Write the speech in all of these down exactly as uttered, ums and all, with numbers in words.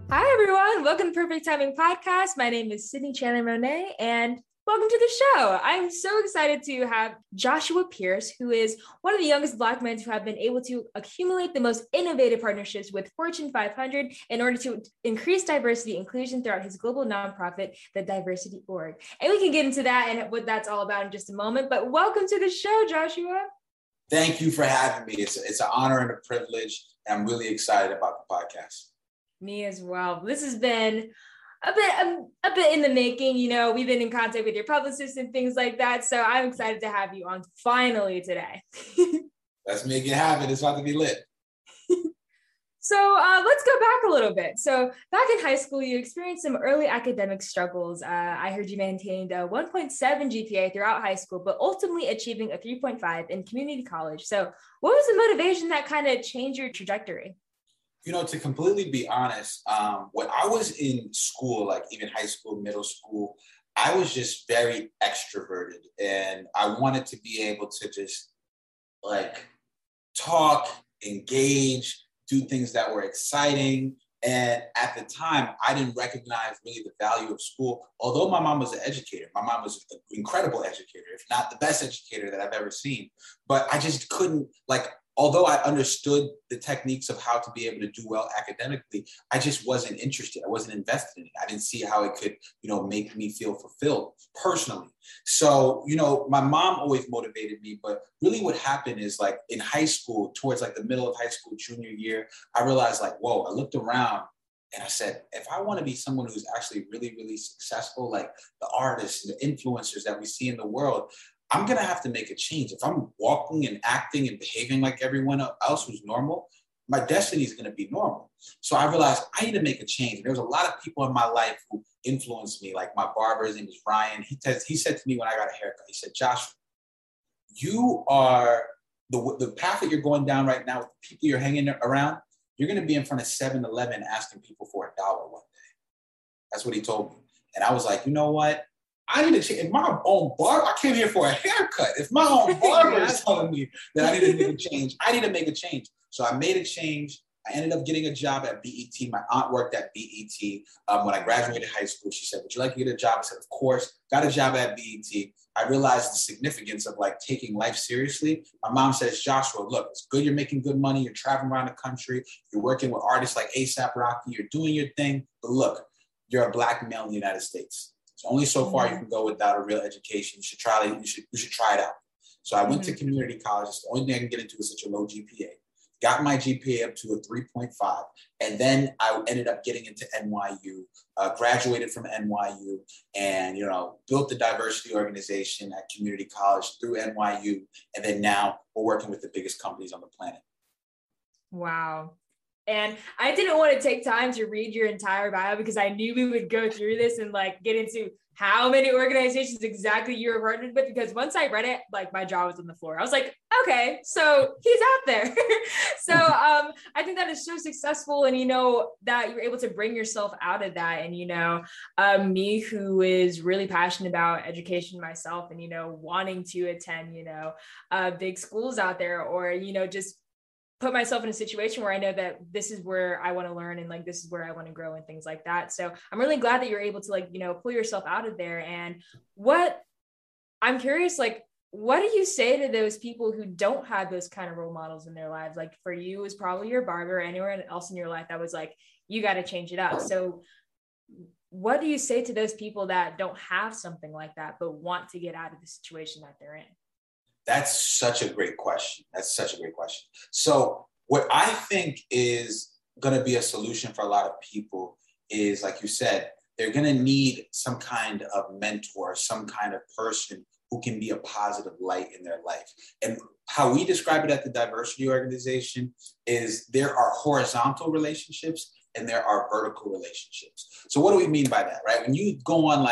Hi, everyone. Welcome to Perfect Timing Podcast. My name is Sydney Chandler Monet, and welcome to the show. I'm so excited to have Joshua Pierce, who is one of the youngest Black men to have been able to accumulate the most innovative partnerships with Fortune five hundred in order to increase diversity inclusion throughout his global nonprofit, the Diversity Org. And we can get into that and what that's all about in just a moment. But welcome to the show, Joshua. Thank you for having me. It's, it's an honor and a privilege. And I'm really excited about the podcast. Me as well. This has been a bit a, a bit in the making. You know, we've been in contact with your publicist and things like that. So I'm excited to have you on finally today. Let's make it happen. It's about to be lit. So uh, let's go back a little bit. So back in high school, you experienced some early academic struggles. Uh, I heard you maintained a one point seven G P A throughout high school, but ultimately achieving a three point five in community college. So what was the motivation that kind of changed your trajectory? You know, to completely be honest, um, when I was in school, like even high school, middle school, I was just very extroverted and I wanted to be able to just like talk, engage, do things that were exciting. And at the time, I didn't recognize really the value of school. Although my mom was an educator, my mom was an incredible educator, if not the best educator that I've ever seen. But I just couldn't like, although I understood the techniques of how to be able to do well academically, I just wasn't interested. I wasn't invested in it. I didn't see how it could, you know, make me feel fulfilled personally. So, you know, my mom always motivated me, but really what happened is like in high school, towards like the middle of high school, junior year, I realized like, whoa, I looked around and I said, if I want to be someone who's actually really, really successful, like the artists and the influencers that we see in the world, I'm going to have to make a change. If I'm walking and acting and behaving like everyone else who's normal, my destiny is going to be normal. So I realized I need to make a change. There was a lot of people in my life who influenced me, like my barber, his name is Ryan. He, t- he said to me when I got a haircut, he said, Josh, you are, the, the path that you're going down right now with the people you're hanging around, you're going to be in front of seven eleven asking people for a dollar one day. That's what he told me. And I was like, you know what? I need to change. If my own barber, I came here for a haircut. If my own barber is telling me that I need to make a change, I need to make a change. So I made a change. I ended up getting a job at B E T. My aunt worked at B E T. Um, when I graduated high school, she said, would you like to get a job? I said, of course. Got a job at B E T. I realized the significance of like taking life seriously. My mom says, Joshua, look, it's good you're making good money. You're traveling around the country. You're working with artists like ASAP Rocky. You're doing your thing. But look, you're a Black male in the United States. So only so far you can go without a real education. You should try it. You should, you should try it out. So I went mm-hmm. to community college. It's the only thing I can get into is such a low G P A. Got my G P A up to a three point five. And then I ended up getting into N Y U, uh, graduated from N Y U and, you know, built the diversity organization at community college through N Y U. And then now we're working with the biggest companies on the planet. Wow. And I didn't want to take time to read your entire bio because I knew we would go through this and like get into how many organizations exactly you were partnered with. Because once I read it, like my jaw was on the floor. I was like, okay, so he's out there. so um, I think that is so successful. And, you know, that you're able to bring yourself out of that. And, you know, um, me who is really passionate about education myself and, you know, wanting to attend, you know, uh, big schools out there or, you know, just put myself in a situation where I know that this is where I want to learn and like, this is where I want to grow and things like that. So I'm really glad that you're able to like, you know, pull yourself out of there. And what I'm curious, like, what do you say to those people who don't have those kind of role models in their lives? Like for you, it was probably your barber, anyone else in your life that was like, you got to change it up. So what do you say to those people that don't have something like that, but want to get out of the situation that they're in? That's such a great question. That's such a great question. So what I think is going to be a solution for a lot of people is, like you said, they're going to need some kind of mentor, some kind of person who can be a positive light in their life. And how we describe it at the diversity organization is there are horizontal relationships and there are vertical relationships. So what do we mean by that, right? When you go on like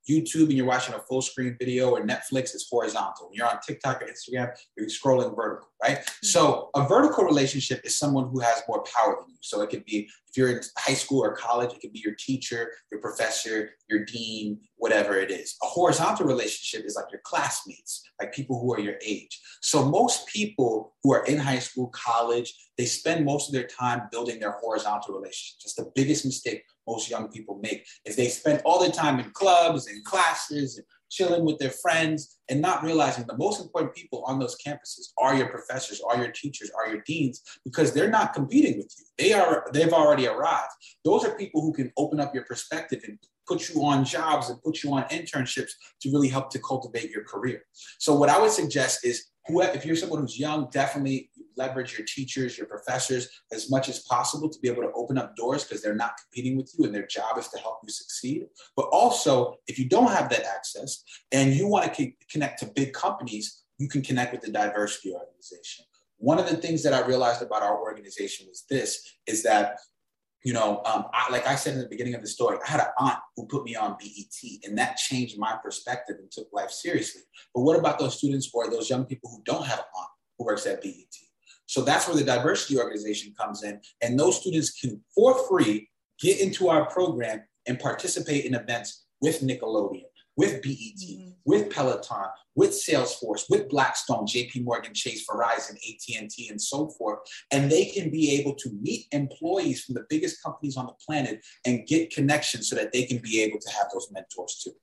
YouTube and you're watching a full screen video, or Netflix, it's horizontal. When you're on TikTok or Instagram, you're scrolling vertical, right? Mm-hmm. So a vertical relationship is someone who has more power than you. So it could be, if you're in high school or college, it could be your teacher, your professor, your dean, whatever it is. A horizontal relationship is like your classmates, like people who are your age. So most people who are in high school, college, they spend most of their time building their horizontal relationships. That's the biggest mistake most young people make, is they spend all their time in clubs and classes and chilling with their friends and not realizing the most important people on those campuses are your professors, are your teachers, are your deans, because they're not competing with you. They are, they've already arrived. Those are people who can open up your perspective and put you on jobs and put you on internships to really help to cultivate your career. So what I would suggest is, whoever, if you're someone who's young, definitely leverage your teachers, your professors as much as possible to be able to open up doors, because they're not competing with you and their job is to help you succeed. But also, if you don't have that access and you want to connect to big companies, you can connect with the diversity organization. One of the things that I realized about our organization was this, is that You know, um, I, like I said in the beginning of the story, I had an aunt who put me on B E T, and that changed my perspective and took life seriously. But what about those students or those young people who don't have an aunt who works at B E T? So that's where the diversity organization comes in. And those students can, for free, get into our program and participate in events with Nickelodeon, with B E T, mm-hmm. with Peloton, with Salesforce, with Blackstone, J P Morgan Chase, Verizon, A T and T, and so forth. And they can be able to meet employees from the biggest companies on the planet and get connections so that they can be able to have those mentors too.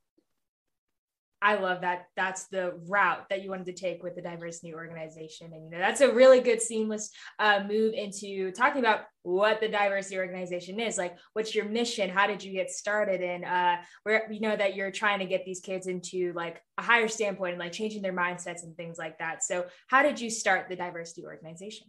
I love that. That's the route that you wanted to take with the diversity organization. And, you know, that's a really good seamless uh, move into talking about what the diversity organization is. Like, what's your mission? How did you get started? And uh, where, you know, that you're trying to get these kids into like a higher standpoint and like changing their mindsets and things like that. So how did you start the diversity organization?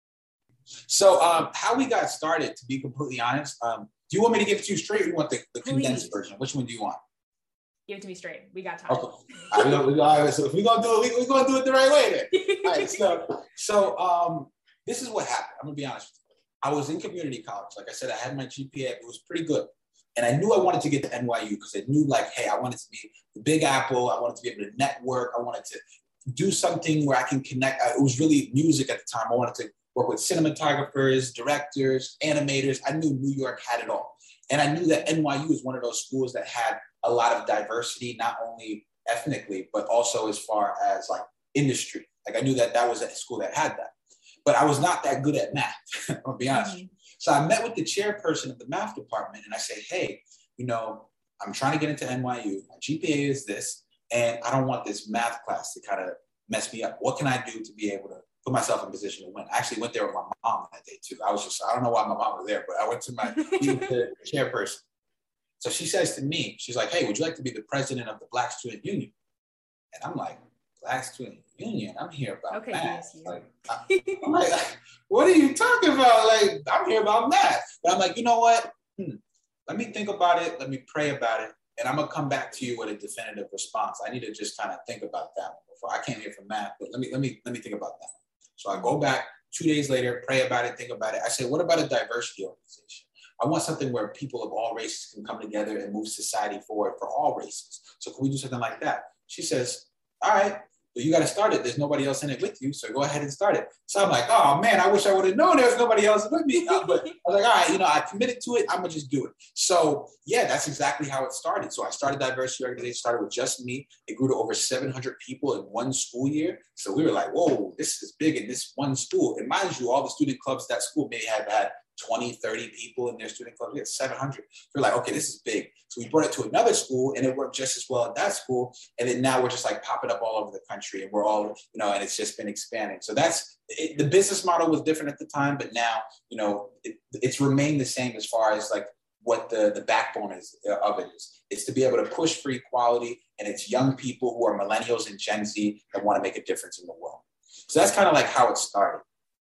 So um, how we got started, to be completely honest, um, do you want me to give it to you straight, or do you want the, the condensed version? Which one do you want? Give it to me straight. We got time. Okay. All right, we gonna, we gonna, so if we're gonna do it, we're we gonna do it the right way then. All right. So, so um, this is what happened. I'm gonna be honest with you. I was in community college. Like I said, I had my G P A. It was pretty good, and I knew I wanted to get to N Y U because I knew, like, hey, I wanted to be the Big Apple. I wanted to be able to network. I wanted to do something where I can connect. It was really music at the time. I wanted to work with cinematographers, directors, animators. I knew New York had it all, and I knew that N Y U is one of those schools that had a lot of diversity, not only ethnically, but also as far as like industry. Like I knew that that was a school that had that, but I was not that good at math, I'll be honest. Mm-hmm. So I met with the chairperson of the math department and I say, hey, you know, I'm trying to get into N Y U. My G P A is this, and I don't want this math class to kind of mess me up. What can I do to be able to put myself in a position to win? I actually went there with my mom that day too. I was just, I don't know why my mom was there, but I went to my the chairperson. So she says to me, she's like, hey, would you like to be the president of the Black Student Union? And I'm like, Black Student Union? I'm here about okay, math. Yes, like, I, I'm like, what are you talking about? Like, I'm here about math. But I'm like, you know what? Hmm, let me think about it. Let me pray about it. And I'm going to come back to you with a definitive response. I need to just kind of think about that one before. I can't hear from math, but let me, let me, let me think about that one. So I go back two days later, pray about it, think about it. I say, what about a diversity organization? I want something where people of all races can come together and move society forward for all races. So can we do something like that? She says, all right, well, you got to start it. There's nobody else in it with you. So go ahead and start it. So I'm like, oh man, I wish I would have known there was nobody else with me. Uh, but I was like, all right, you know, I committed to it. I'm going to just do it. So yeah, that's exactly how it started. So I started diversity organization, started with just me. It grew to over seven hundred people in one school year. So we were like, whoa, this is big in this one school. And mind you, all the student clubs that school may have had twenty, thirty people in their student club. We had seven hundred. We're like, okay, this is big. So we brought it to another school and it worked just as well at that school. And then now we're just like popping up all over the country and we're all, you know, and it's just been expanding. So that's, it, the business model was different at the time, but now, you know, it, it's remained the same as far as like what the, the backbone is of it is. It's to be able to push for equality, and it's young people who are millennials and Gen Z that want to make a difference in the world. So that's kind of like how it started.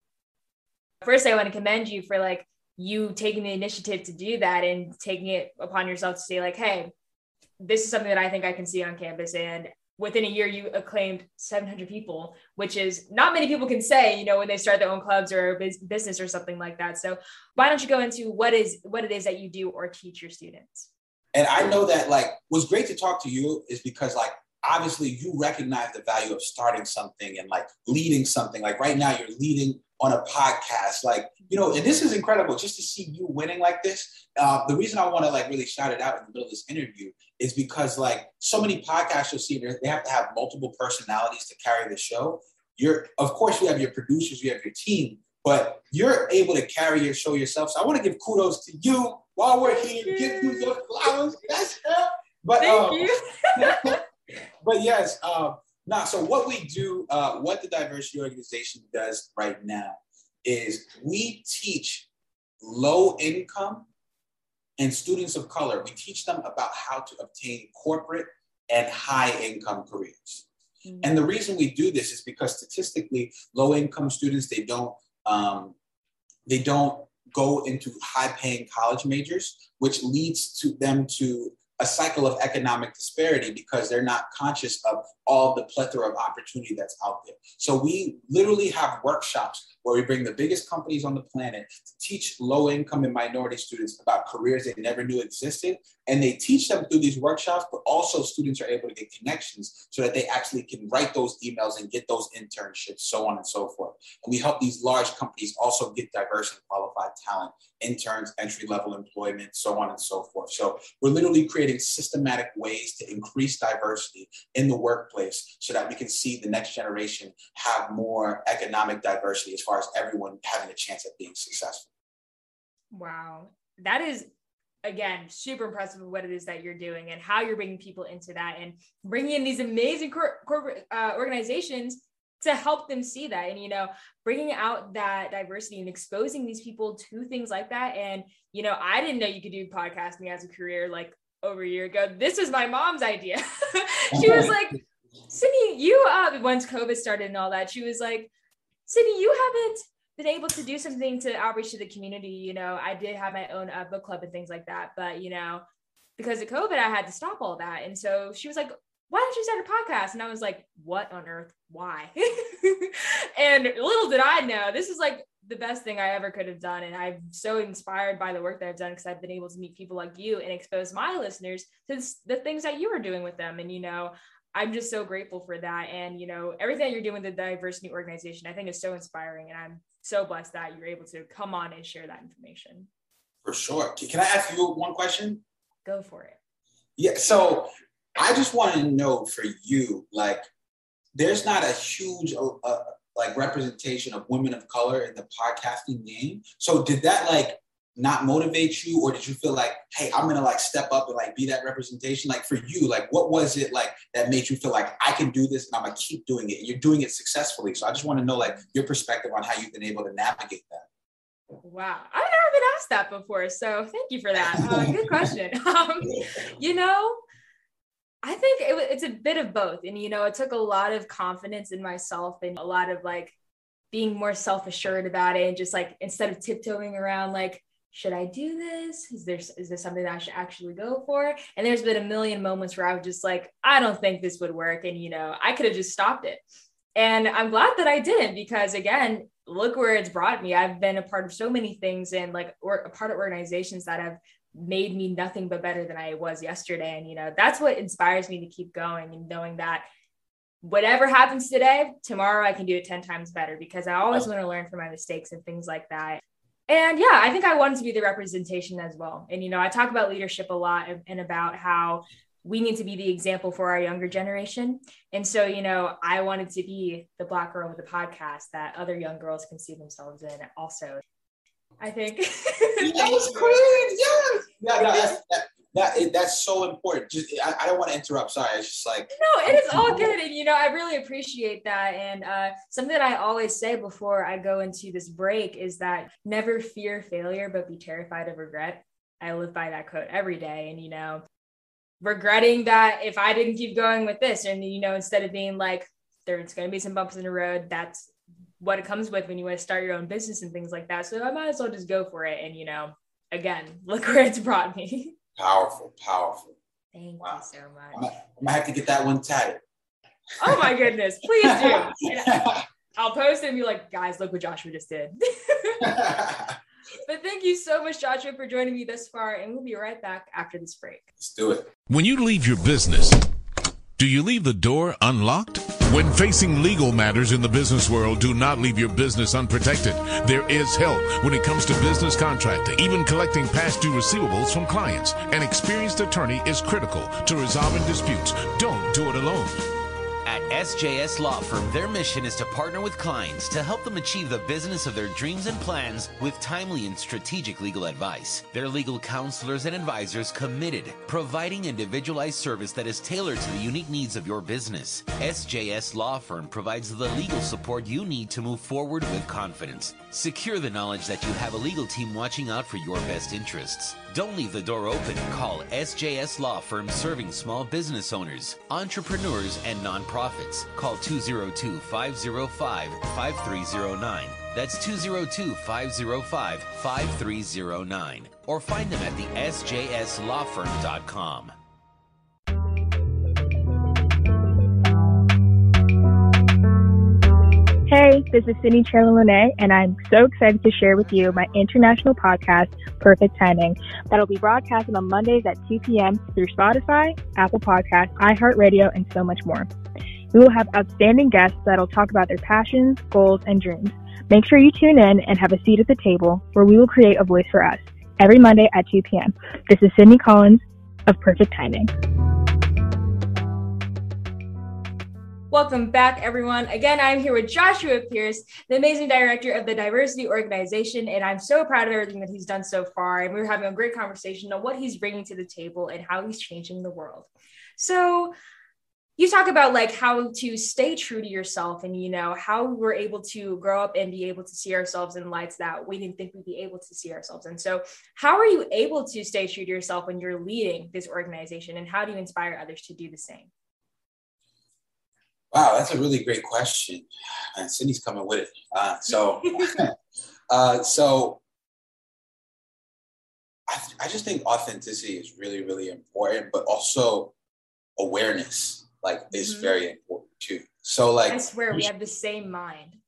First, I want to commend you for like you taking the initiative to do that and taking it upon yourself to say like, hey, this is something that I think I can see on campus. And within a year, you acclaimed seven hundred people, which is not many people can say, you know, when they start their own clubs or business or something like that. So why don't you go into what is what it is that you do or teach your students? And I know that like what's great to talk to you is because like obviously you recognize the value of starting something and like leading something. Like right now you're leading on a podcast, like, you know, and this is incredible just to see you winning like this. Uh, the reason I want to like really shout it out in the middle of this interview is because like so many podcasts you'll see, they have to have multiple personalities to carry the show. You're, of course, you have your producers, you have your team, but you're able to carry your show yourself. So I want to give kudos to you while we're here. Thank Give you. you your flowers. That's it. But, Thank um, you. but yes, um, now, so what we do, uh, what the diversity organization does right now is we teach low income and students of color, we teach them about how to obtain corporate and high income careers. Mm-hmm. And the reason we do this is because statistically, low income students, they don't, um, they don't go into high paying college majors, which leads to them to a cycle of economic disparity because they're not conscious of all the plethora of opportunity that's out there. So we literally have workshops where we bring the biggest companies on the planet to teach low income and minority students about careers they never knew existed. And they teach them through these workshops, but also students are able to get connections so that they actually can write those emails and get those internships, so on and so forth. And we help these large companies also get diverse and qualified talent, interns, entry-level employment, so on and so forth. So we're literally creating systematic ways to increase diversity in the workplace so that we can see the next generation have more economic diversity as far as everyone having a chance at being successful. Wow. That is, again, super impressive with what it is that you're doing and how you're bringing people into that and bringing in these amazing cor- corporate uh, organizations to help them see that. And, you know, bringing out that diversity and exposing these people to things like that. And, you know, I didn't know you could do podcasting as a career like over a year ago. This was my mom's idea. She was like, Sydney, you, uh, once COVID started and all that, she was like, Sydney, you haven't been able to do something to outreach to the community. You know, I did have my own uh, book club and things like that, but, you know, because of COVID, I had to stop all that. And so she was like, why don't you start a podcast? And I was like, what on earth? Why? And little did I know, this is like the best thing I ever could have done. And I'm so inspired by the work that I've done because I've been able to meet people like you and expose my listeners to the things that you are doing with them. And, you know, I'm just so grateful for that. And, you know, everything that you're doing with the diversity organization, I think is so inspiring. And I'm so blessed that you're able to come on and share that information. For sure. Can I ask you one question? Go for it. Yeah. So I just want to know for you, like, there's not a huge uh, like representation of women of color in the podcasting game. So did that like not motivate you, or did you feel like, hey, I'm gonna like step up and like be that representation? Like for you, like what was it like that made you feel like I can do this and I'm gonna keep doing it? And you're doing it successfully. So I just want to know like your perspective on how you've been able to navigate that. Wow, I've never been asked that before, so thank you for that. Uh, good question. Um, you know, I think it, it's a bit of both, and you know, it took a lot of confidence in myself and a lot of like being more self-assured about it, and just like instead of tiptoeing around like, should I do this? Is there, is this something that I should actually go for? And there's been a million moments where I was just like, I don't think this would work. And, you know, I could have just stopped it. And I'm glad that I didn't, because again, look where it's brought me. I've been a part of so many things and like or a part of organizations that have made me nothing but better than I was yesterday. And, you know, that's what inspires me to keep going, and knowing that whatever happens today, tomorrow I can do it ten times better, because I always want to learn from my mistakes and things like that. And yeah, I think I wanted to be the representation as well. And, you know, I talk about leadership a lot and, and about how we need to be the example for our younger generation. And so, you know, I wanted to be the Black girl with the podcast that other young girls can see themselves in also. I think. That's great. Yes. Yeah, no, that's, that, that, it, that's so important. Just, I, I don't want to interrupt. Sorry. It's just like. No, it is all good. And, you know, I really appreciate that. And uh, something that I always say before I go into this break is that never fear failure, but be terrified of regret. I live by that quote every day. And, you know, regretting that if I didn't keep going with this, and, you know, instead of being like, there's going to be some bumps in the road, that's what it comes with when you want to start your own business and things like that. So I might as well just go for it. And, you know, again, look where it's brought me. Powerful, powerful. Thank wow. you so much. I'm gonna, I'm gonna have to get that one tatted. Oh my goodness, please do. I'll post it and be like, guys, look what Joshua just did. But thank you so much, Joshua, for joining me thus far. And we'll be right back after this break. Let's do it. When you leave your business, do you leave the door unlocked? When facing legal matters in the business world, do not leave your business unprotected. There is help when it comes to business contracting, even collecting past due receivables from clients. An experienced attorney is critical to resolving disputes. Don't do it alone. At S J S Law Firm, their mission is to partner with clients to help them achieve the business of their dreams and plans with timely and strategic legal advice. Their legal counselors and advisors committed, providing individualized service that is tailored to the unique needs of your business. S J S Law Firm provides the legal support you need to move forward with confidence. Secure the knowledge that you have a legal team watching out for your best interests. Don't leave the door open. Call S J S Law Firm, serving small business owners, entrepreneurs, and nonprofits. Call two oh two, five oh five, five three oh nine. That's two oh two, five oh five, five three oh nine. Or find them at the S J S law firm dot com. Hey, this is Sydney Cherla-Lene, and I'm so excited to share with you my international podcast, Perfect Timing, that'll be broadcasted on Mondays at two p.m. through Spotify, Apple Podcasts, iHeartRadio, and so much more. We will have outstanding guests that'll talk about their passions, goals, and dreams. Make sure you tune in and have a seat at the table where we will create a voice for us every Monday at two p.m. This is Sydney Collins of Perfect Timing. Welcome back, everyone. Again, I'm here with Joshua Pierce, the amazing director of the Diversity Organization, and I'm so proud of everything that he's done so far. And we're having a great conversation on what he's bringing to the table and how he's changing the world. So you talk about like how to stay true to yourself and, you know, how we're able to grow up and be able to see ourselves in lights that we didn't think we'd be able to see ourselves in. So how are you able to stay true to yourself when you're leading this organization, and how do you inspire others to do the same? Wow, that's a really great question. And Sydney's coming with it. Uh, so, uh, so I, I just think authenticity is really, really important, but also awareness, like, is mm-hmm. very important too. So, like, I swear we have the same mind.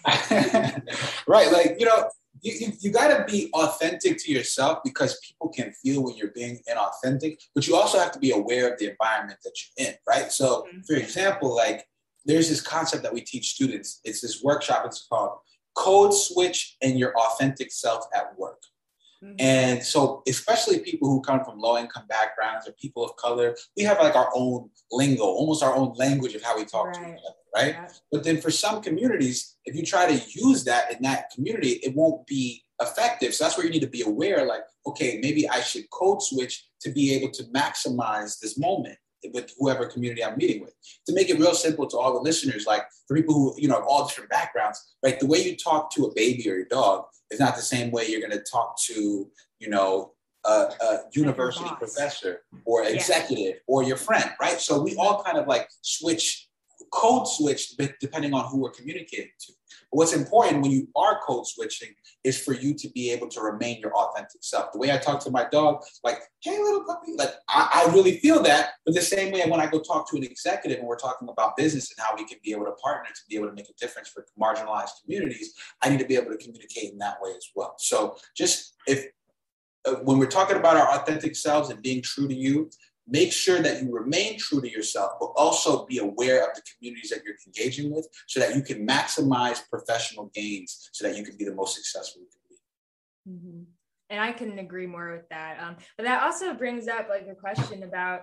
Right, like, you know, you, you, you got to be authentic to yourself, because people can feel when you're being inauthentic, but you also have to be aware of the environment that you're in, right? So, mm-hmm. for example, like, there's this concept that we teach students. It's this workshop. It's called Code Switch and Your Authentic Self at Work. Mm-hmm. And so especially people who come from low income backgrounds or people of color, we have like our own lingo, almost our own language of how we talk right. to each other, right? Yeah. But then for some communities, if you try to use that in that community, it won't be effective. So that's where you need to be aware, like, okay, maybe I should code switch to be able to maximize this moment with whoever community I'm meeting with. To make it real simple to all the listeners, like for people who, you know, have all different backgrounds, right? The way you talk to a baby or your dog is not the same way you're going to talk to, you know, a, a university professor or executive yeah. or your friend, right? So we all kind of like switch, code switch depending on who we're communicating to. But what's important when you are code switching is for you to be able to remain your authentic self. The way I talk to my dog, like, hey, little puppy, like, I, I really feel that. But the same way when I go talk to an executive and we're talking about business and how we can be able to partner to be able to make a difference for marginalized communities, I need to be able to communicate in that way as well. So just if, uh, when we're talking about our authentic selves and being true to you, make sure that you remain true to yourself, but also be aware of the communities that you're engaging with so that you can maximize professional gains so that you can be the most successful you can be. Mm-hmm. And I couldn't agree more with that. Um, but that also brings up like a question about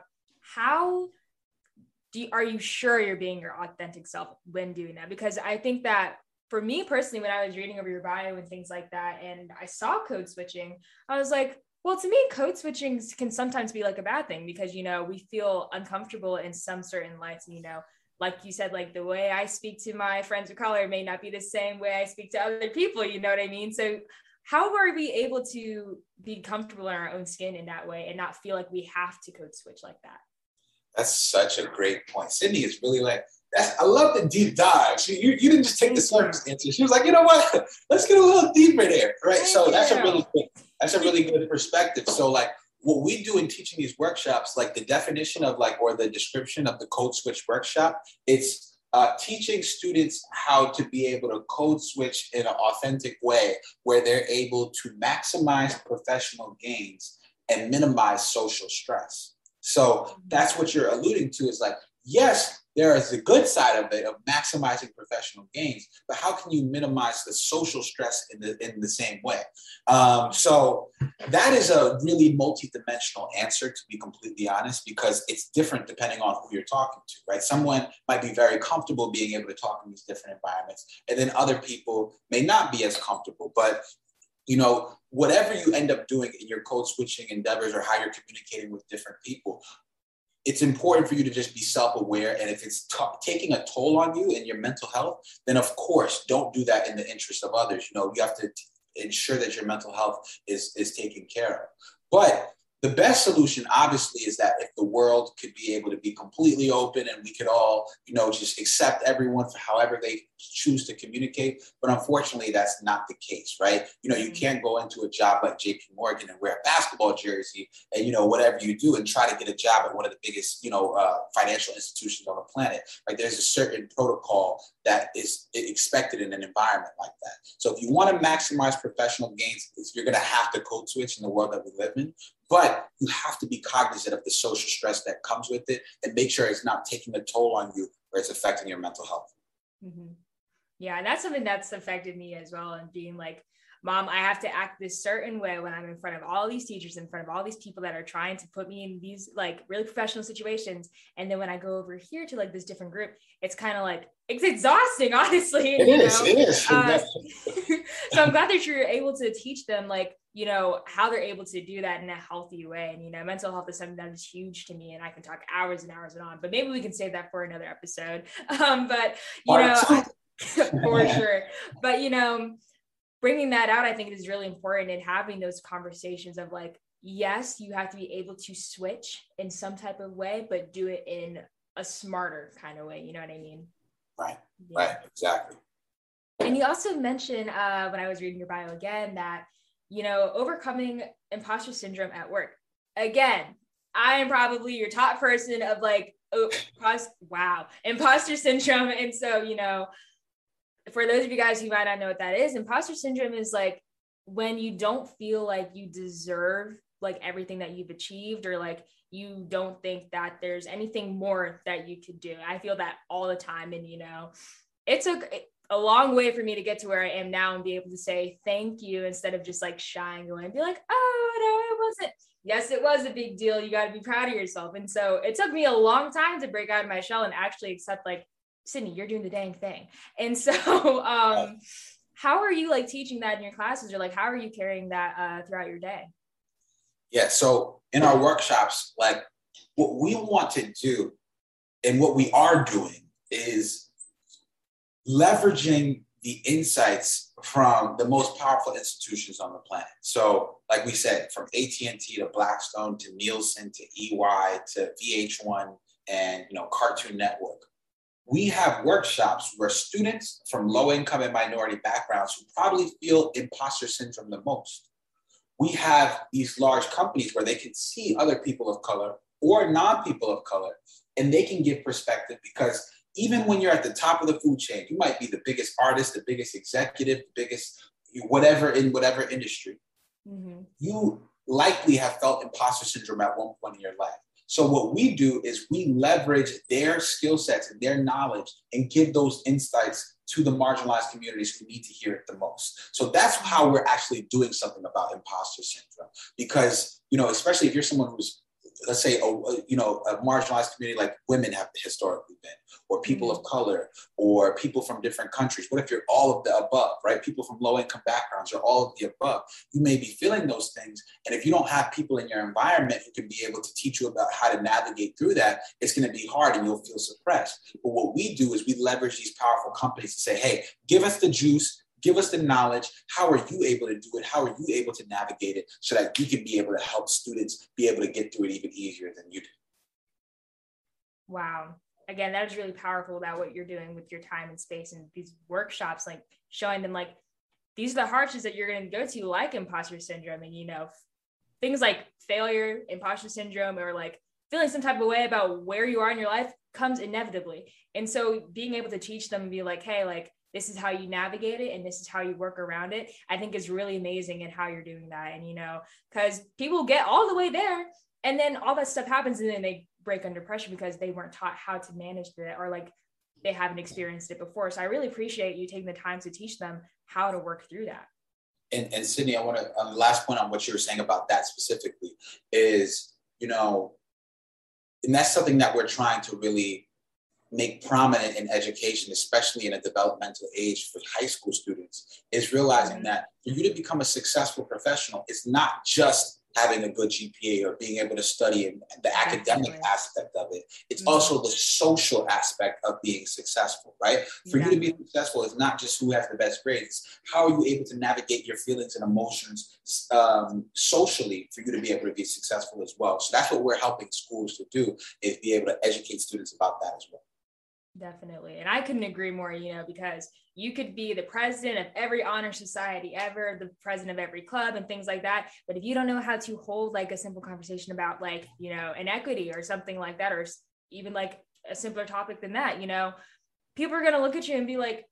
how do you, are you sure you're being your authentic self when doing that? Because I think that for me personally, when I was reading over your bio and things like that, and I saw code switching, I was like, well, to me, code switching can sometimes be like a bad thing because, you know, we feel uncomfortable in some certain lights. And, you know, like you said, like the way I speak to my friends of color may not be the same way I speak to other people. You know what I mean? So how are we able to be comfortable in our own skin in that way and not feel like we have to code switch like that? That's such a great point. Sydney is really like, that's, I love the deep dive. She, you, you didn't just take the surface answer. She was like, you know what? Let's get a little deeper there, right? Thank so you. that's a really good, that's a really good perspective. So like what we do in teaching these workshops, like the definition of like, or the description of the code switch workshop, it's uh, teaching students how to be able to code switch in an authentic way where they're able to maximize professional gains and minimize social stress. So that's what you're alluding to is like, yes, there is the good side of it of maximizing professional gains, but how can you minimize the social stress in the in the same way? Um, so that is a really multidimensional answer, to be completely honest, because it's different depending on who you're talking to, right? Someone might be very comfortable being able to talk in these different environments, and then other people may not be as comfortable. But you know, whatever you end up doing in your code switching endeavors or how you're communicating with different people, it's important for you to just be self-aware. And if it's t- taking a toll on you and your mental health, then of course, don't do that in the interest of others. You know, you have to t- ensure that your mental health is, is taken care of. But the best solution, obviously, is that if the world could be able to be completely open and we could all, you know, just accept everyone for however they choose to communicate. But unfortunately, that's not the case, right? You know, you can't go into a job like J P Morgan and wear a basketball jersey and, you know, whatever you do and try to get a job at one of the biggest, you know, uh, financial institutions on the planet. Like there's a certain protocol that is expected in an environment like that. So if you want to maximize professional gains, you're going to have to code switch in the world that we live in. But you have to be cognizant of the social stress that comes with it and make sure it's not taking a toll on you or it's affecting your mental health. Mm-hmm. Yeah, and that's something that's affected me as well. And being like, Mom, I have to act this certain way when I'm in front of all these teachers, in front of all these people that are trying to put me in these like really professional situations. And then when I go over here to like this different group, it's kind of like, it's exhausting, honestly. It you is, know? it is. Uh, so I'm glad that you're able to teach them like, you know, how they're able to do that in a healthy way. And, you know, mental health is something that is huge to me and I can talk hours and hours and on, but maybe we can save that for another episode. Um, but, you know, I, for sure. But, you know, bringing that out, I think it is really important in having those conversations of like, yes, you have to be able to switch in some type of way, but do it in a smarter kind of way. You know what I mean? Right, yeah. right, exactly. And you also mentioned uh, when I was reading your bio again, that, you know, overcoming imposter syndrome at work. Again, I am probably your top person of like, oh, pos- wow, imposter syndrome. And so, you know, for those of you guys who might not know what that is, imposter syndrome is like when you don't feel like you deserve like everything that you've achieved, or like you don't think that there's anything more that you could do. I feel that all the time. And, you know, it took a long way for me to get to where I am now and be able to say thank you instead of just like shying away and be like, oh, no, it wasn't. Yes, it was a big deal. You got to be proud of yourself. And so it took me a long time to break out of my shell and actually accept like, Sydney, you're doing the dang thing. And so um, how are you like teaching that in your classes, or like, how are you carrying that uh, throughout your day? Yeah. So in our workshops, like what we want to do and what we are doing is leveraging the insights from the most powerful institutions on the planet. So like we said, from A T and T to Blackstone to Nielsen to E Y to V H one and, you know, Cartoon Network. We have workshops where students from low income and minority backgrounds who probably feel imposter syndrome the most. We have these large companies where they can see other people of color or non-people of color, and they can give perspective, because even when you're at the top of the food chain, you might be the biggest artist, the biggest executive, the biggest whatever in whatever industry. Mm-hmm. You likely have felt imposter syndrome at one point in your life. So what we do is we leverage their skill sets and their knowledge and give those insights to the marginalized communities who need to hear it the most. So that's how we're actually doing something about imposter syndrome. Because, you know, especially if you're someone who's, let's say, a, you know, a marginalized community like women have historically been, or people of color, or people from different countries. What if you're all of the above, right? People from low income backgrounds, or all of the above. You may be feeling those things. And if you don't have people in your environment who can be able to teach you about how to navigate through that, it's going to be hard and you'll feel suppressed. But what we do is we leverage these powerful companies to say, hey, give us the juice. Give us the knowledge. How are you able to do it? How are you able to navigate it so that you can be able to help students be able to get through it even easier than you do? Wow. Again, that is really powerful about what you're doing with your time and space and these workshops, like showing them like, these are the hardships that you're going to go to, like imposter syndrome, and, you know, things like failure, imposter syndrome, or like feeling some type of way about where you are in your life comes inevitably. And so being able to teach them and be like, hey, like, this is how you navigate it and this is how you work around it, I think is really amazing in how you're doing that. And, you know, because people get all the way there and then all that stuff happens and then they break under pressure because they weren't taught how to manage it, or like they haven't experienced it before. So I really appreciate you taking the time to teach them how to work through that. And, and Sydney, I want to, on the last point on what you were saying about that specifically is, you know, and that's something that we're trying to really make prominent in education, especially in a developmental age for high school students, is realizing mm-hmm. that for you to become a successful professional, it's not just having a good G P A or being able to study and the academic Absolutely. Aspect of it. It's mm-hmm. also the social aspect of being successful, right? For yeah. you to be successful, it's not just who has the best grades. How are you able to navigate your feelings and emotions um, socially for you to be able to be successful as well? So that's what we're helping schools to do, is be able to educate students about that as well. Definitely. And I couldn't agree more, you know, because you could be the president of every honor society ever, the president of every club and things like that. But if you don't know how to hold like a simple conversation about like, you know, inequity or something like that, or even like a simpler topic than that, you know, people are going to look at you and be like,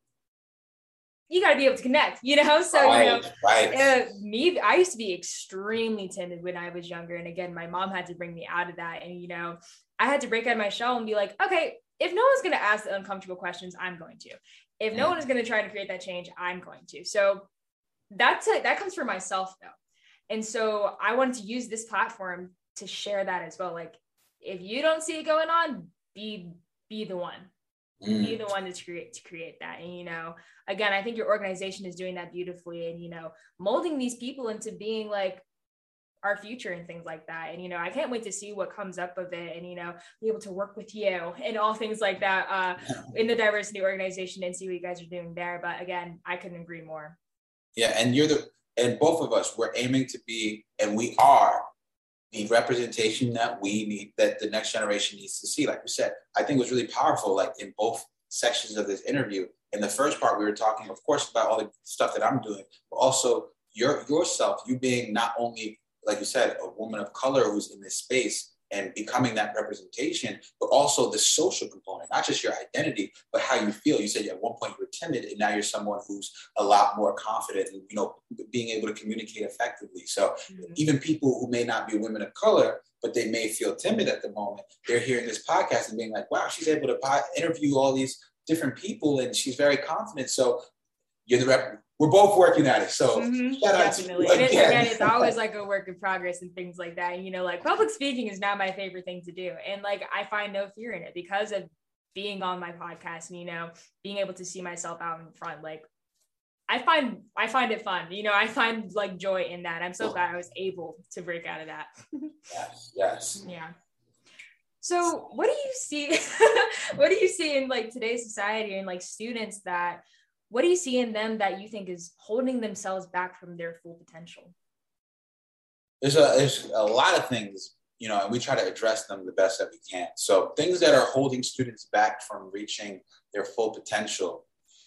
you got to be able to connect, you know? So, right, you know, right. uh, me, I used to be extremely timid when I was younger. And again, my mom had to bring me out of that. And, you know, I had to break out of my shell and be like, okay, if no one's going to ask the uncomfortable questions, I'm going to. If no one is going to try to create that change, I'm going to. So that's a, that comes from myself though. And so I wanted to use this platform to share that as well. Like, if you don't see it going on, be, be the one, mm. be the one to create, to create that. And, you know, again, I think your organization is doing that beautifully and, you know, molding these people into being like our future and things like that. And, you know, I can't wait to see what comes up of it and, you know, be able to work with you and all things like that uh, in the diversity organization and see what you guys are doing there. But again, I couldn't agree more. Yeah. And you're the, and both of us, we're aiming to be, and we are the representation that we need, that the next generation needs to see. Like we said, I think it was really powerful, like in both sections of this interview. In the first part, we were talking, of course, about all the stuff that I'm doing, but also your yourself, you being not only, like you said, a woman of color who's in this space and becoming that representation, but also the social component, not just your identity, but how you feel. You said at one point you were timid and now you're someone who's a lot more confident and, you know, being able to communicate effectively. So mm-hmm. even people who may not be women of color, but they may feel timid at the moment, they're hearing this podcast and being like, wow, she's able to interview all these different people and she's very confident. So you're the rep. We're both working at it. So mm-hmm, shout out definitely. to you. And it's, again, it's always like a work in progress and things like that. And, you know, like public speaking is not my favorite thing to do. And like, I find no fear in it because of being on my podcast and, you know, being able to see myself out in front. Like I find, I find it fun. You know, I find like joy in that. I'm so glad I was able to break out of that. Yes. Yes. Yeah. So what do you see, what do you see in like today's society and like students that, what do you see in them that you think is holding themselves back from their full potential? There's a, there's a lot of things, you know, and we try to address them the best that we can. So things that are holding students back from reaching their full potential,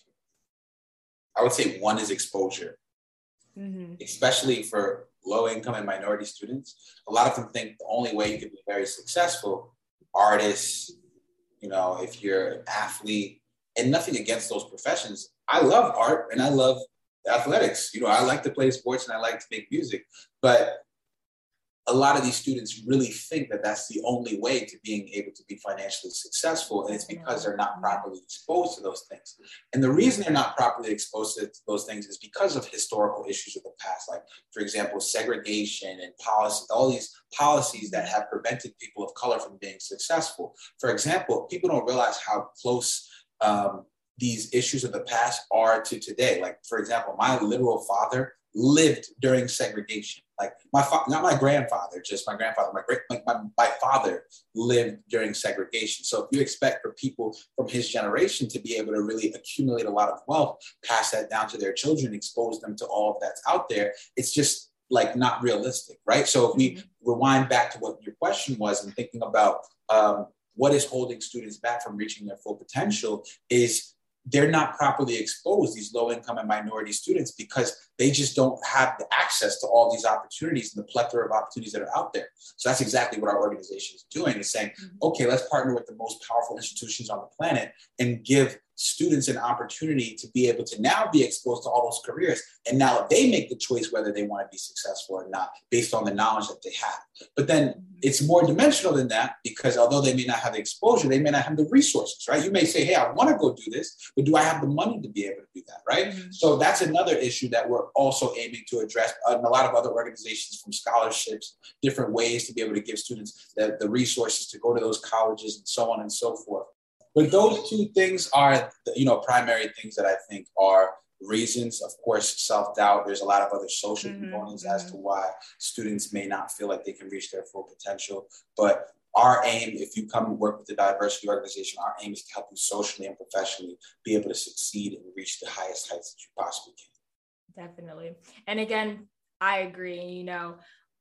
I would say one is exposure, mm-hmm. especially for low income and minority students. A lot of them think the only way you can be very successful, artists, you know, if you're an athlete, and nothing against those professions. I love art and I love athletics. You know, I like to play sports and I like to make music, but a lot of these students really think that that's the only way to being able to be financially successful. And it's because they're not properly exposed to those things. And the reason they're not properly exposed to those things is because of historical issues of the past. Like, for example, segregation and policy, all these policies that have prevented people of color from being successful. For example, people don't realize how close um, these issues of the past are to today. Like, for example, my literal father lived during segregation. Like my fa- not my grandfather, just my grandfather, my great, my, my, my father lived during segregation. So if you expect for people from his generation to be able to really accumulate a lot of wealth, pass that down to their children, expose them to all that's out there, it's just like not realistic, right? So if we rewind back to what your question was and thinking about um, what is holding students back from reaching their full potential is they're not properly exposed, these low income and minority students, because they just don't have the access to all these opportunities and the plethora of opportunities that are out there. So that's exactly what our organization is doing, is saying, mm-hmm. okay, let's partner with the most powerful institutions on the planet and give students an opportunity to be able to now be exposed to all those careers. And now they make the choice whether they want to be successful or not based on the knowledge that they have. But then it's more dimensional than that, because although they may not have the exposure, they may not have the resources, right? You may say, hey, I want to go do this, but do I have the money to be able to do that, right? Mm-hmm. So that's another issue that we're also aiming to address. And a lot of other organizations, from scholarships, different ways to be able to give students the, the resources to go to those colleges and so on and so forth. But those two things are, you know, primary things that I think are reasons. Of course, self-doubt. There's a lot of other social mm-hmm. components as to why students may not feel like they can reach their full potential. But our aim, if you come and work with the diversity organization, our aim is to help you socially and professionally be able to succeed and reach the highest heights that you possibly can. Definitely. And again, I agree. You know,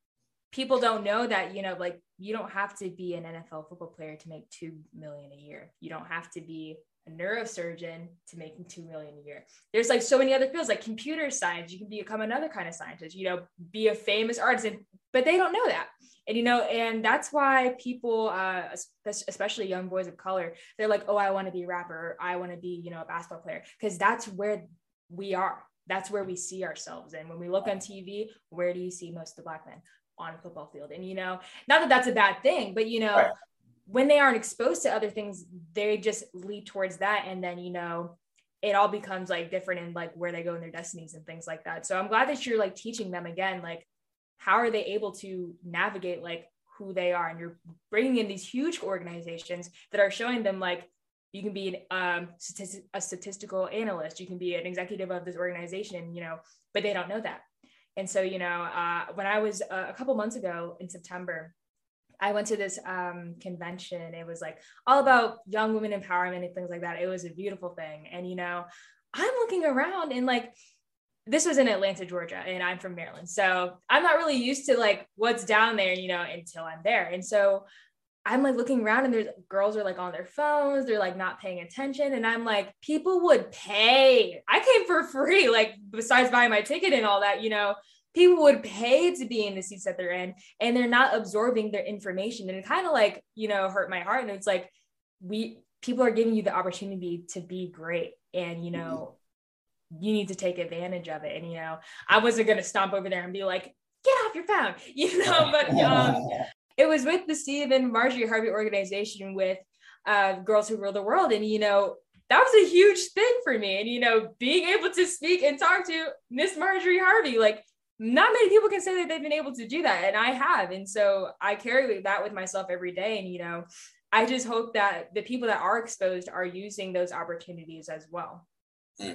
people don't know that, you know, like, you don't have to be an N F L football player to make two million a year. You don't have to be a neurosurgeon to make two million a year. There's like so many other fields, like computer science. You can become another kind of scientist, you know, be a famous artist, and, but they don't know that. And, you know, and that's why people, uh, especially young boys of color, they're like, oh, I want to be a rapper, or I want to be, you know, a basketball player, because that's where we are. That's where we see ourselves. And when we look on T V, where do you see most of the Black men? On a football field. And, you know, not that that's a bad thing, but, you know, right. when they aren't exposed to other things, they just lead towards that. And then, you know, it all becomes like different in like where they go in their destinies and things like that. So I'm glad that you're like teaching them again, like, how are they able to navigate like who they are? And you're bringing in these huge organizations that are showing them like, you can be an, um, statistic, a statistical analyst, you can be an executive of this organization, you know, but they don't know that. And so, you know, uh, when I was uh, a couple months ago in September, I went to this um, convention. It was like all about young women empowerment and things like that. It was a beautiful thing. And, you know, I'm looking around and like, this was in Atlanta, Georgia, and I'm from Maryland. So I'm not really used to like what's down there, you know, until I'm there. And so I'm like looking around and there's girls are like on their phones. They're like not paying attention. And I'm like, people would pay. I came for free. Like besides buying my ticket and all that, you know, people would pay to be in the seats that they're in, and they're not absorbing their information. And it kind of like, you know, hurt my heart. And it's like, we, people are giving you the opportunity to be great. And, you know, mm-hmm. you need to take advantage of it. And, you know, I wasn't going to stomp over there and be like, get off your phone, you know, but, um, it was with the Stephen Marjorie Harvey organization with uh, Girls Who Rule the World. And, you know, that was a huge thing for me. And, you know, being able to speak and talk to Miss Marjorie Harvey, like not many people can say that they've been able to do that. And I have. And so I carry that with myself every day. And, you know, I just hope that the people that are exposed are using those opportunities as well. Mm.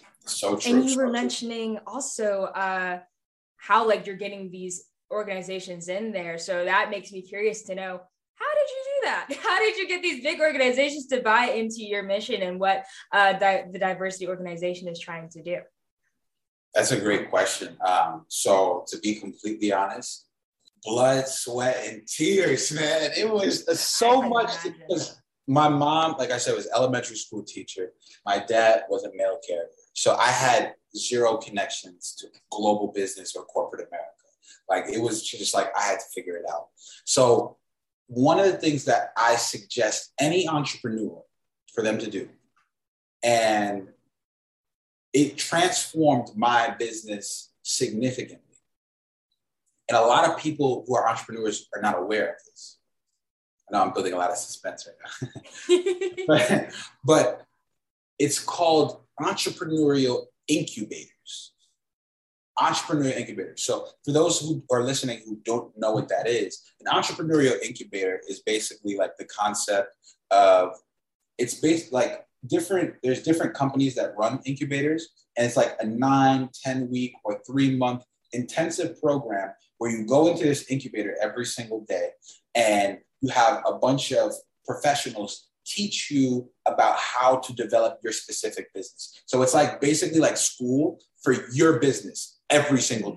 So true. And you so were true. mentioning also uh, how like you're getting these organizations in there. So that makes me curious to know, how did you do that? How did you get these big organizations to buy into your mission and what uh, di- the diversity organization is trying to do? That's a great question. Um, so to be completely honest, blood, sweat, and tears, man. It was so much because my mom, like I said, was an elementary school teacher. My dad was a mail carrier. So I had zero connections to global business or corporate America. Like it was just like I had to figure it out. So one of the things that I suggest any entrepreneur for them to do, and it transformed my business significantly. And a lot of people who are entrepreneurs are not aware of this. I know I'm building a lot of suspense right now. but, but it's called entrepreneurial incubators. Entrepreneurial incubator. So for those who are listening who don't know what that is, an entrepreneurial incubator is basically like the concept of, it's based like different, there's different companies that run incubators, and it's like a nine, ten week or three month intensive program where you go into this incubator every single day and you have a bunch of professionals teach you about how to develop your specific business. So it's like basically like school for your business every single day.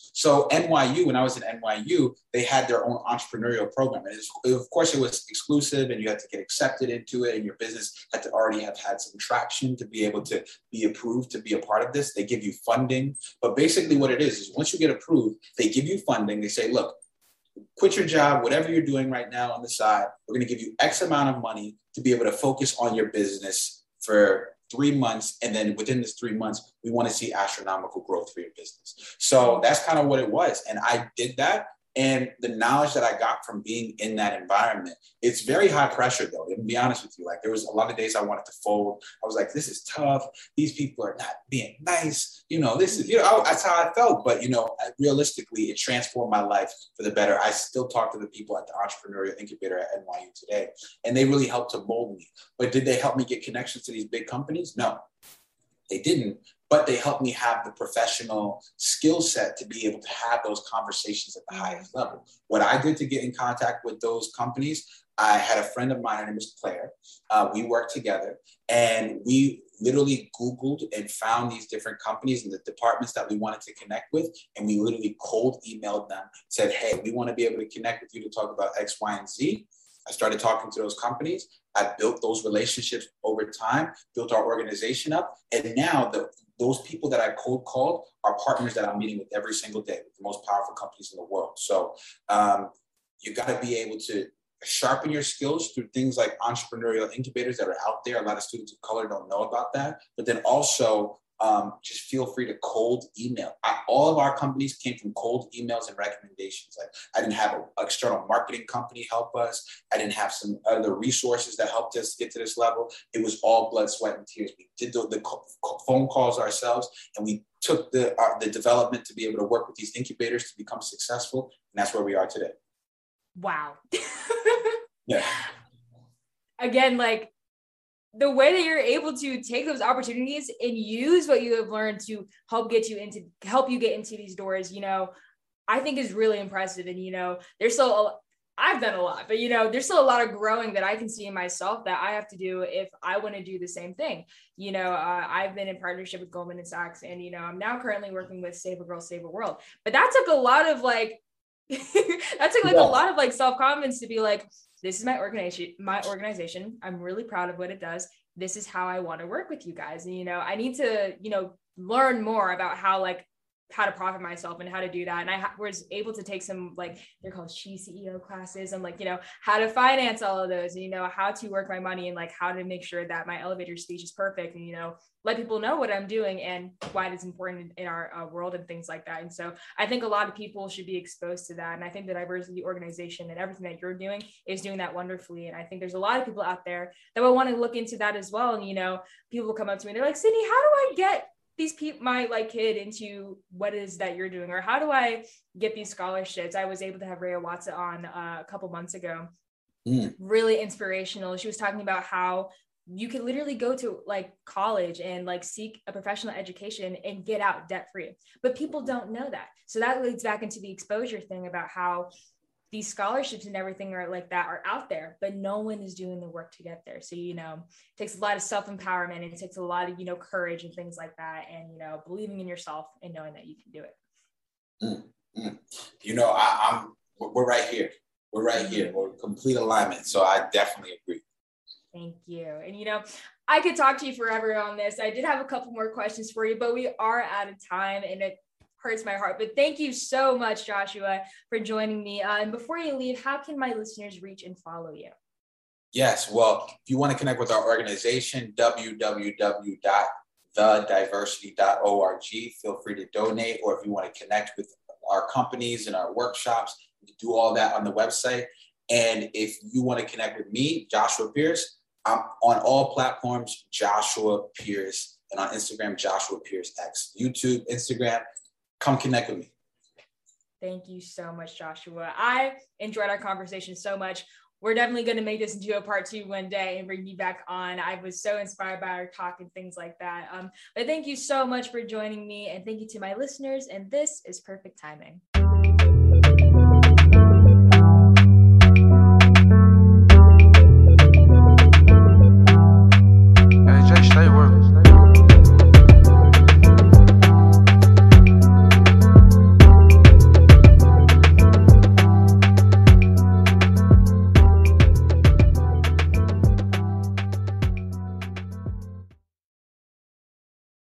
So N Y U, when I was in N Y U, they had their own entrepreneurial program. And it's, of course, it was exclusive and you had to get accepted into it. And your business had to already have had some traction to be able to be approved to be a part of this. They give you funding. But basically what it is, is once you get approved, they give you funding. They say, look, quit your job, whatever you're doing right now on the side. We're going to give you X amount of money to be able to focus on your business for three months. And then within this three months, we want to see astronomical growth for your business. So that's kind of what it was. And I did that. And the knowledge that I got from being in that environment, it's very high pressure though. To be honest with you, like there was a lot of days I wanted to fold. I was like, this is tough. These people are not being nice. You know, this is, you know, that's how I felt. But, you know, realistically, it transformed my life for the better. I still talk to the people at the Entrepreneurial Incubator at N Y U today, and they really helped to mold me. But did they help me get connections to these big companies? No, they didn't. But they helped me have the professional skill set to be able to have those conversations at the highest level. What I did to get in contact with those companies, I had a friend of mine, her name was Claire. Uh, we worked together and we literally Googled and found these different companies and the departments that we wanted to connect with. And we literally cold emailed them, said, hey, we want to be able to connect with you to talk about X, Y, and Z. I started talking to those companies. I built those relationships over time, built our organization up. And now the those people that I cold called are partners that I'm meeting with every single day with the most powerful companies in the world. So um, you got to be able to sharpen your skills through things like entrepreneurial incubators that are out there. A lot of students of color don't know about that, but then also um, just feel free to cold email. I, all of our companies came from cold emails and recommendations. Like I didn't have an external marketing company help us. I didn't have some other resources that helped us get to this level. It was all blood, sweat, and tears. We did the, the phone calls ourselves, and we took the uh, the development to be able to work with these incubators to become successful. And that's where we are today. Wow. Yeah. Again, like, the way that you're able to take those opportunities and use what you have learned to help get you into, help you get into these doors, you know, I think is really impressive. And, you know, there's still, a, I've done a lot, but, you know, there's still a lot of growing that I can see in myself that I have to do if I want to do the same thing. You know, uh, I've been in partnership with Goldman Sachs, and, you know, I'm now currently working with Save a Girl, Save a World. But that took a lot of like, that took like yeah. a lot of like self-confidence to be like, this is my organization, my organization. I'm really proud of what it does. This is how I want to work with you guys. And, you know, I need to, you know, learn more about how, like, how to profit myself and how to do that. And I ha- was able to take some, like, they're called She C E O classes. I'm like, you know, how to finance all of those, and, you know, how to work my money and like how to make sure that my elevator speech is perfect, and, you know, let people know what I'm doing and why it's important in our uh, world and things like that. And so I think a lot of people should be exposed to that. And I think the diversity organization and everything that you're doing is doing that wonderfully. And I think there's a lot of people out there that will want to look into that as well. And, you know, people will come up to me, they're like, Sydney, how do I get these people, my like kid, into what it is that you're doing? Or how do I get these scholarships? I was able to have Rhea Watson on uh, a couple months ago. Mm. Really inspirational. She was talking about how you can literally go to like college and like seek a professional education and get out debt free, but people don't know that. So that leads back into the exposure thing about how these scholarships and everything are like that are out there, but no one is doing the work to get there. So, you know, it takes a lot of self-empowerment, and it takes a lot of, you know, courage and things like that. And, you know, believing in yourself and knowing that you can do it. Mm, mm. You know, I, I'm, we're right here. We're right here. We're in complete alignment. So I definitely agree. Thank you. And, you know, I could talk to you forever on this. I did have a couple more questions for you, but we are out of time, and it hurts my heart. But thank you so much, Joshua, for joining me. Uh, and before you leave, how can my listeners reach and follow you? Yes. Well, if you want to connect with our organization, w w w dot the diversity dot org, feel free to donate. Or if you want to connect with our companies and our workshops, you can do all that on the website. And if you want to connect with me, Joshua Pierce, I'm on all platforms, Joshua Pierce, and on Instagram, Joshua Pierce X, YouTube, Instagram. Come connect with me. Thank you so much, Joshua. I enjoyed our conversation so much. We're definitely going to make this into a part two one day and bring you back on. I was so inspired by our talk and things like that. Um, but thank you so much for joining me, and thank you to my listeners. And this is Perfect Timing.